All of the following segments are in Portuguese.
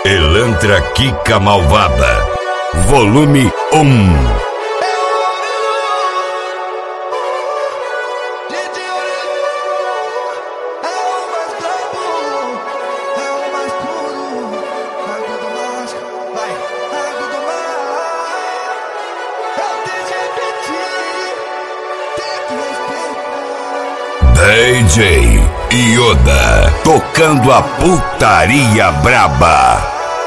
Elantra Kika Malvada, volume 1. DJ Yoda, tocando a putaria braba.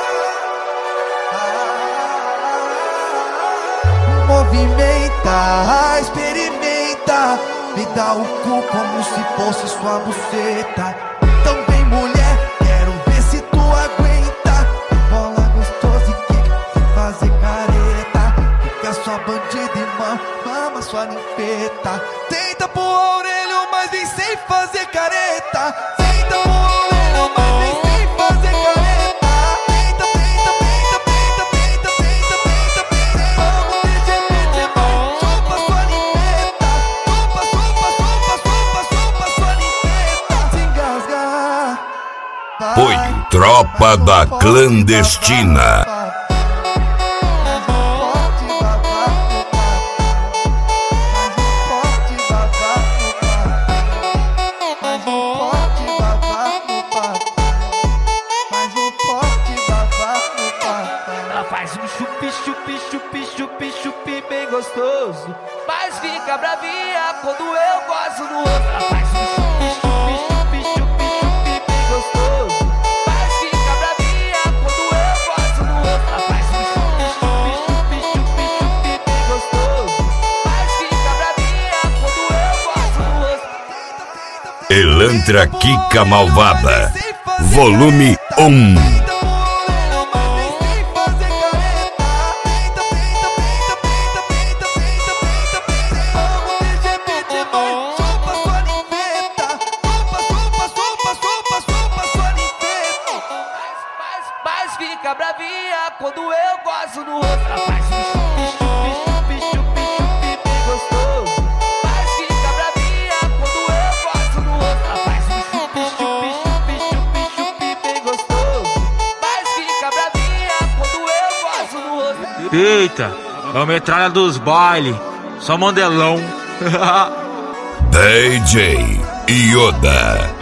Movimenta, experimenta, me dá o cu como se fosse sua buceta. Então vem mulher, quero ver se tu aguenta. Bola gostosa e quica, fazer careta. Fica sua bandida e mama sua ninfeta. Tenta pro orelho, mas vem sem fazer careta. Tenta pro orelho, mas vem sem fazer careta. Tenta, tenta, tenta, tenta, tenta, tenta, tenta, tenta. Vamos TGP, irmão, chupa sua ninfeta. Chupa, chupa, chupa, chupa, chupa sua ninfeta. Se engasgar, vai. Foi Tropa da Clandestina. Faz um chupi, chupi, chupi, chupi, chupi bem gostoso, mas fica bravinha quando eu gosto no outro. Ela faz um chupi, chupi, chupi, chupi, chupi bem gostoso, mas fica bravinha quando eu gosto no outro. Ela faz um chupi, chupi, chupi, chupi, chupi bem gostoso, mas fica bravinha quando eu gosto no outro. Elantra Kika Malvada, volume 1. Mas fica bravinha quando eu gosto no outro. Ela faz um chupi, chupi, chupi, chupi, chupi bem gostoso, mas fica bravinha quando eu gosto no outro. Ela faz um chupi, chupi, chupi, chupi, chupi bem gostoso, mas fica bravinha quando eu gosto no outro. Eita, é o metralha dos baile, só mandelão. DJ Yoda.